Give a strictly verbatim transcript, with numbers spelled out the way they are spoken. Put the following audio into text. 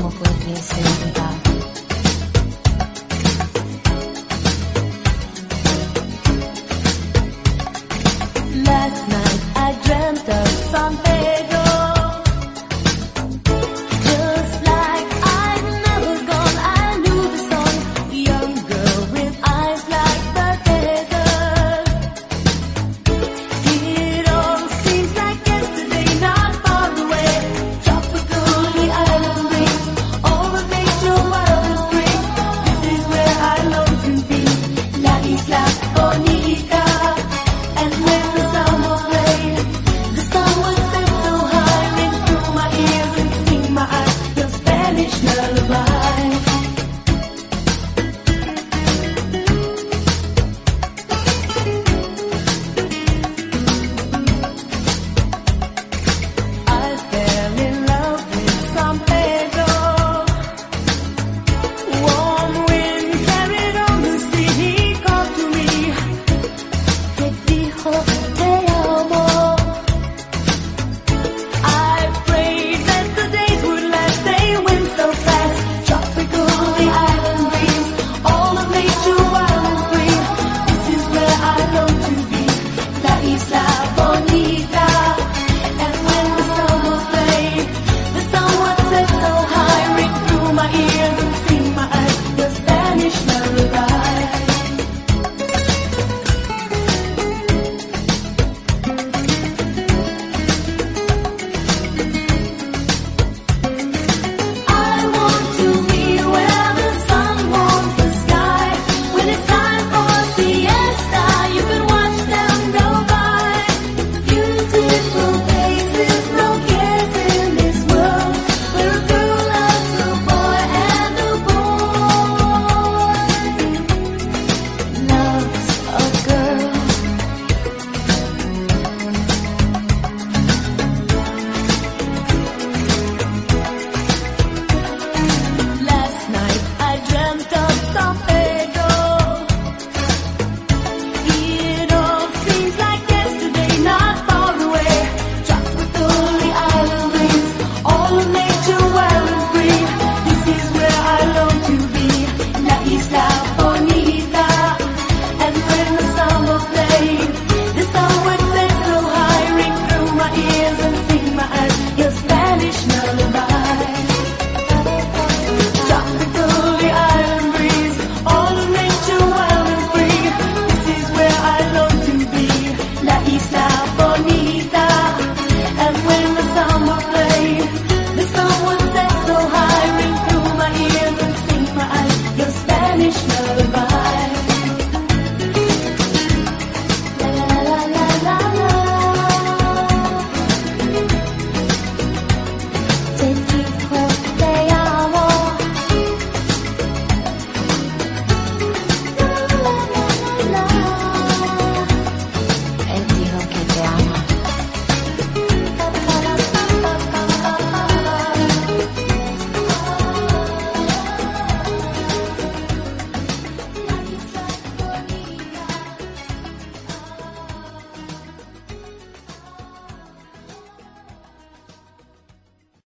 pudiese olvidar. Last night I dreamt of San Pedro, just like I'd never gone. I knew the song, young girl with eyes like the desert. It all seems like yesterday, not far away. Tropical, the island breeze, all the nature wild and free. This is where I long to be, La Isla Bonita. And when the sound was played, the sun was set so high, ring through my ears and sting my eyes, the Spanish lullaby.